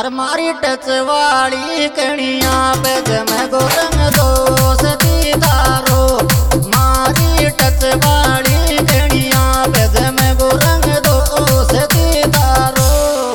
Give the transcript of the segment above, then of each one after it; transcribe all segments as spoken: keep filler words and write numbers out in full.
अरे मारी टच वाली कणिया पे जमे गो रंग दोष दीदारो। मारी टच वाली कणिया पे जमे गो रंग दोष दीदारो।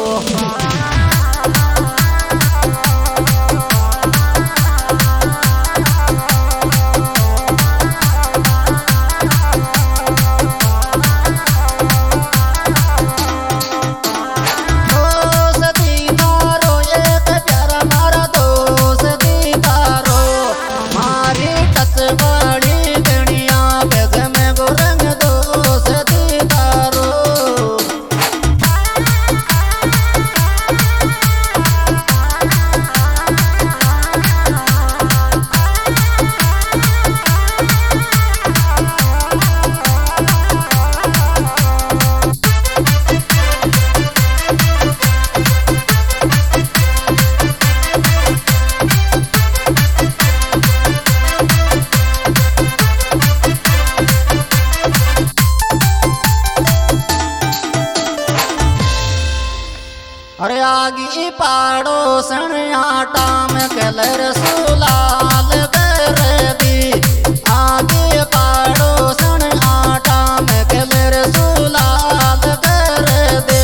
अरे आगी पाड़ोसन आटा में कलर सुलाल कर दी। आगे पाड़ोसन आटा में कलर सुलाल कर दे।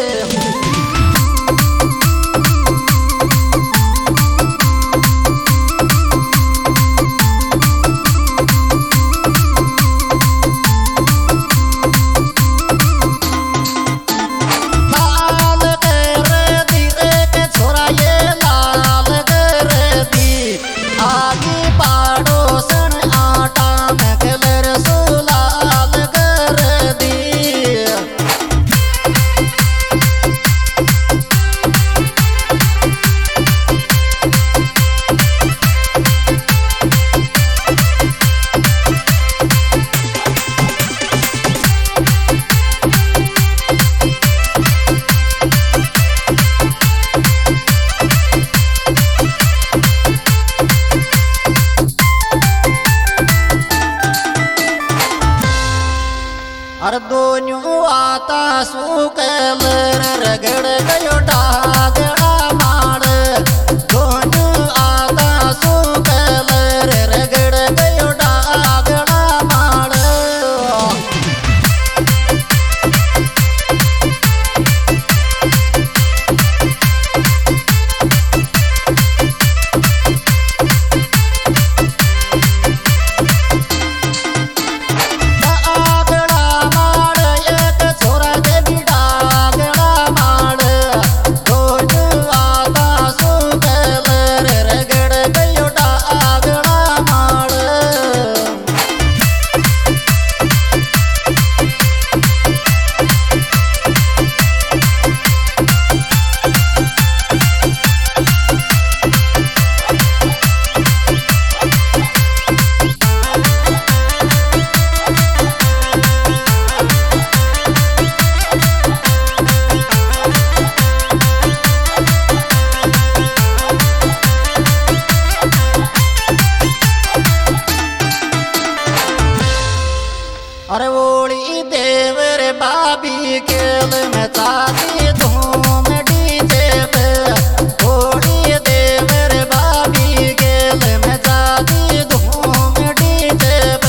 अरे दोनों आता सुकल रगड़ गयो डागड़ा मार। दोनों आता सुकल रगड़ गयो डागड़ा मार। अरे ओली देवर बाबी केल में चाती धूम डीजे पे। ओली देवर बाबी केल में चाती धूम डीजे पे।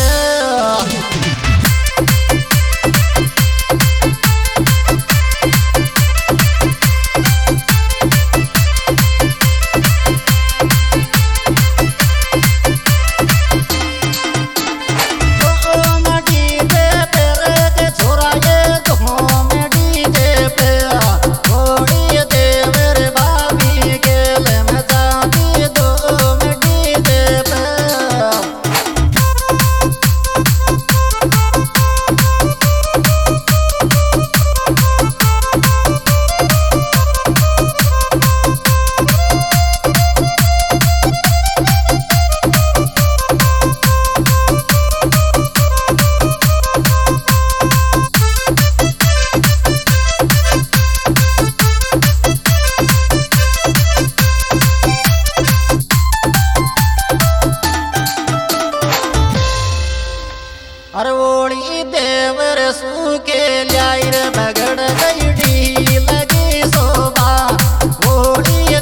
अरे ओली देवर सूके ल्यायर बगड़ गई ढी लगी शोभा। ओली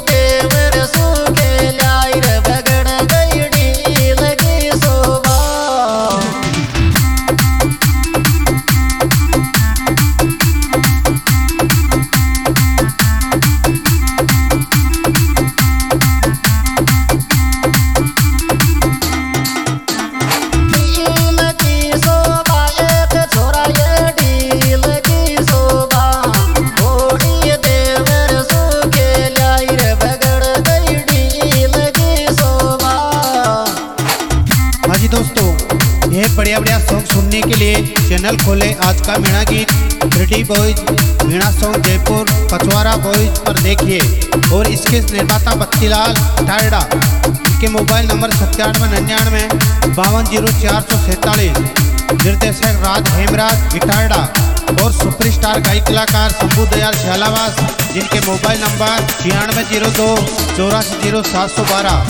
चैनल खोले आज का मीणा गीत three D boys Meena song Jaipur Pachwara boys पर देखिए। और इसके निर्माता बत्तीलाल टायडा, इनके मोबाइल नंबर सत्तानवे निन्यानवे बावन जीरो चार सौ सैंतालीस। निर्देशक राज हेमराज इटारडा और सुपरस्टार गायक कलाकार शंभू दयाल झालावास, जिनके मोबाइल नंबर छियानवे जीरो दो चौरासी जीरो सात सौ बारह।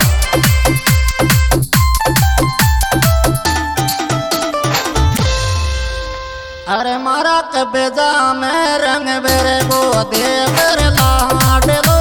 अरे मारा कबेजा में रंग बेरे को दे कर लाड लो